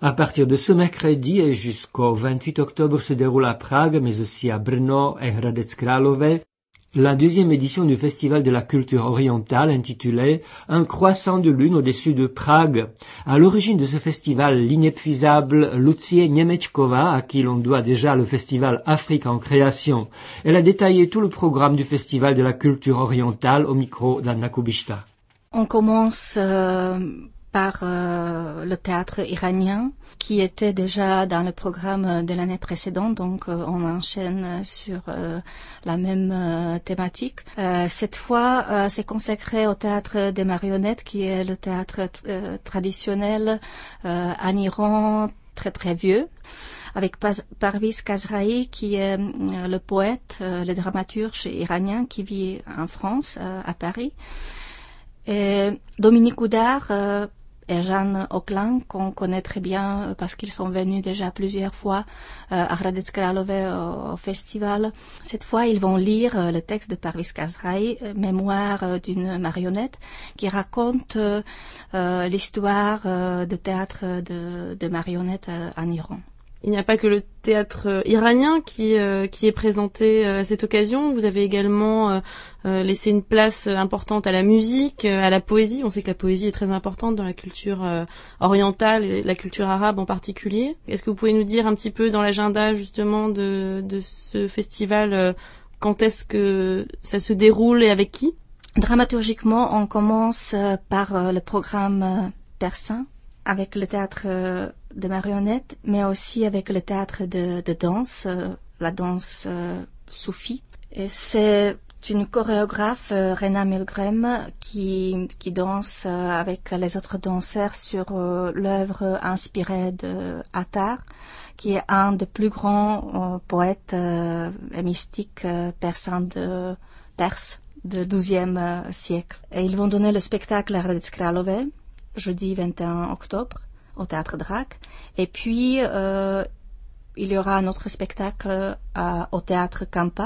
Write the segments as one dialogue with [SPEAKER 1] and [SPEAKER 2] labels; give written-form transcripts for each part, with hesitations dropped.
[SPEAKER 1] À partir de ce mercredi et jusqu'au 28 octobre se déroule à Prague, mais aussi à Brno et Hradec Králové, la deuxième édition du Festival de la culture orientale intitulée Un croissant de lune au-dessus de Prague. À l'origine de ce festival, l'inépuisable Lucie Němečková, à qui l'on doit déjà le festival Afrique en création. Elle a détaillé tout le programme du Festival de la culture orientale au micro d'Anna Kubishta.
[SPEAKER 2] On commence par le théâtre iranien qui était déjà dans le programme de l'année précédente, donc on enchaîne sur la même thématique. Cette fois, c'est consacré au théâtre des marionnettes qui est le théâtre traditionnel en Iran très très vieux, avec Parviz Kazraï qui est le poète, le dramaturge iranien qui vit en France, à Paris. Et Dominique Oudard et Jeanne Auclin, qu'on connaît très bien parce qu'ils sont venus déjà plusieurs fois à Hradec Králové au festival. Cette fois, ils vont lire le texte de Parviz Kazraï, Mémoire d'une marionnette, qui raconte l'histoire de théâtre de marionnettes en Iran.
[SPEAKER 3] Il n'y a pas que le théâtre iranien qui est présenté à cette occasion. Vous avez également laissé une place importante à la musique, à la poésie. On sait que la poésie est très importante dans la culture orientale et la culture arabe en particulier. Est-ce que vous pouvez nous dire un petit peu dans l'agenda justement de ce festival, quand est-ce que ça se déroule et avec qui?
[SPEAKER 2] Dramaturgiquement, on commence par le programme persan avec le théâtre de marionnettes, mais aussi avec le théâtre de danse, la danse soufie. Et c'est une chorégraphe, Rena Milgram, qui danse avec les autres danseurs sur l'œuvre inspirée de Attar, qui est un des plus grands poètes et mystiques persans de Perse du XIIe siècle. Et ils vont donner le spectacle à Hradec Králové, jeudi 21 octobre, au Théâtre Drac. Et puis, il y aura un autre spectacle au Théâtre Kampa,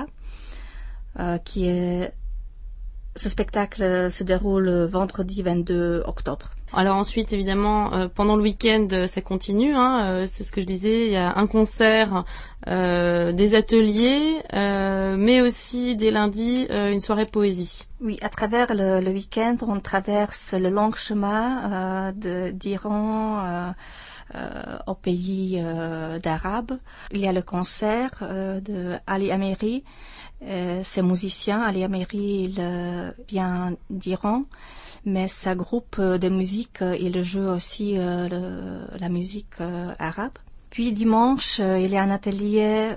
[SPEAKER 2] qui est... Ce spectacle se déroule vendredi 22 octobre.
[SPEAKER 3] Alors ensuite, évidemment, pendant le week-end, ça continue. C'est ce que je disais. Il y a un concert, des ateliers, mais aussi dès lundi une soirée poésie.
[SPEAKER 2] Oui, à travers le week-end, on traverse le long chemin d'Iran au pays d'Arabe. Il y a le concert de Ali Amiri. C'est musicien. Ali Amiri, il vient d'Iran. Mais sa groupe de musique, il joue aussi la musique arabe. Puis dimanche, il y a un atelier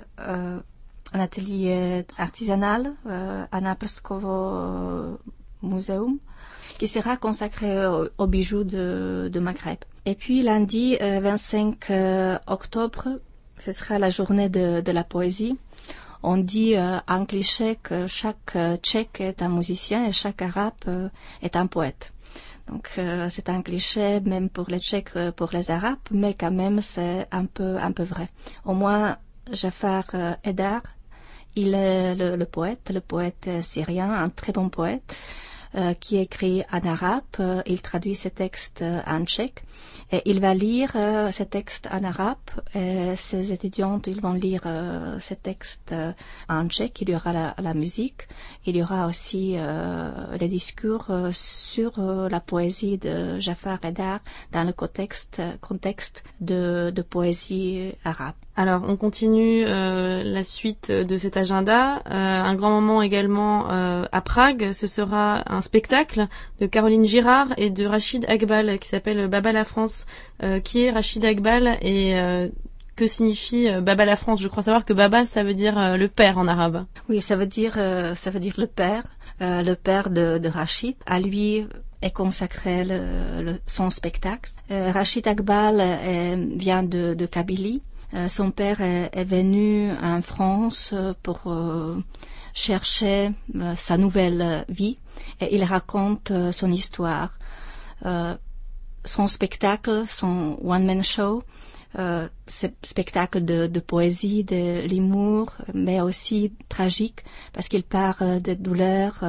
[SPEAKER 2] artisanal à Naprskovo Museum qui sera consacré aux bijoux de Maghreb. Et puis lundi 25 octobre, ce sera la journée de la poésie. On dit en cliché que chaque Tchèque est un musicien et chaque Arabe est un poète. Donc c'est un cliché même pour les Tchèques, pour les Arabes, mais quand même c'est un peu vrai. Au moins Jafar Edar, il est le poète syrien, un très bon poète. Qui écrit en arabe, il traduit ses textes en tchèque et il va lire ces textes en arabe et ses étudiants ils vont lire ces textes en tchèque. Il y aura la musique, il y aura aussi les discours sur la poésie de Jafar Edar dans le contexte de poésie arabe.
[SPEAKER 3] Alors, on continue la suite de cet agenda. Un grand moment également à Prague. Ce sera un spectacle de Caroline Girard et de Rachid Akbal qui s'appelle Baba la France. Qui est Rachid Akbal et que signifie Baba la France? Je crois savoir que Baba, ça veut dire le père en arabe.
[SPEAKER 2] Oui, ça veut dire le père de Rachid. À lui est consacré son spectacle. Rachid Akbal vient de Kabylie. Son père est venu en France pour chercher sa nouvelle vie et il raconte son histoire. Son spectacle, son one-man show, c'est spectacle de poésie, de l'humour, mais aussi tragique parce qu'il parle de douleurs,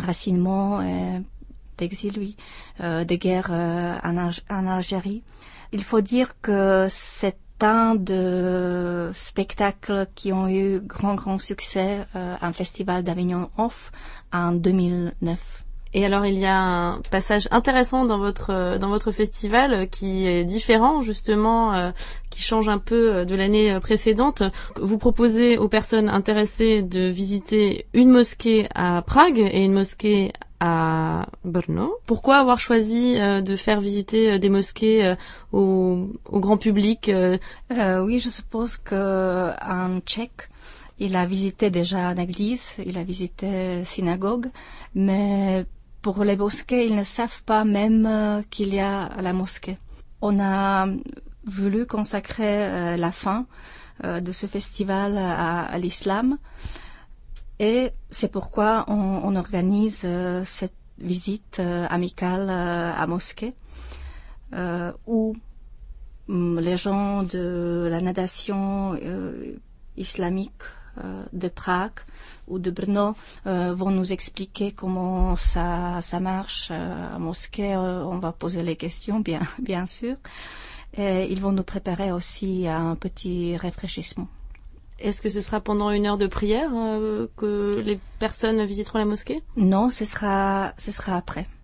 [SPEAKER 2] d'enracinement, d'exil, de guerre en Algérie. Il faut dire que c'est un de spectacles qui ont eu grand succès, un festival d'Avignon Off en 2009.
[SPEAKER 3] Et alors il y a un passage intéressant dans votre festival qui est différent justement, qui change un peu de l'année précédente. Vous proposez aux personnes intéressées de visiter une mosquée à Prague et une mosquée à Brno. Pourquoi avoir choisi de faire visiter des mosquées au grand public?
[SPEAKER 2] Oui, je suppose que un Tchèque, il a visité déjà une église, il a visité synagogue, mais pour les mosquées, ils ne savent pas même qu'il y a la mosquée. On a voulu consacrer la fin de ce festival à l'islam, et c'est pourquoi on organise cette visite amicale à mosquée, où les gens de la natation islamique de Prague ou de Brno vont nous expliquer comment ça marche à mosquée. On va poser les questions, bien sûr. Et ils vont nous préparer aussi un petit rafraîchissement.
[SPEAKER 3] Est-ce que ce sera pendant une heure de prière que les personnes visiteront la mosquée?
[SPEAKER 2] Non, ce sera après.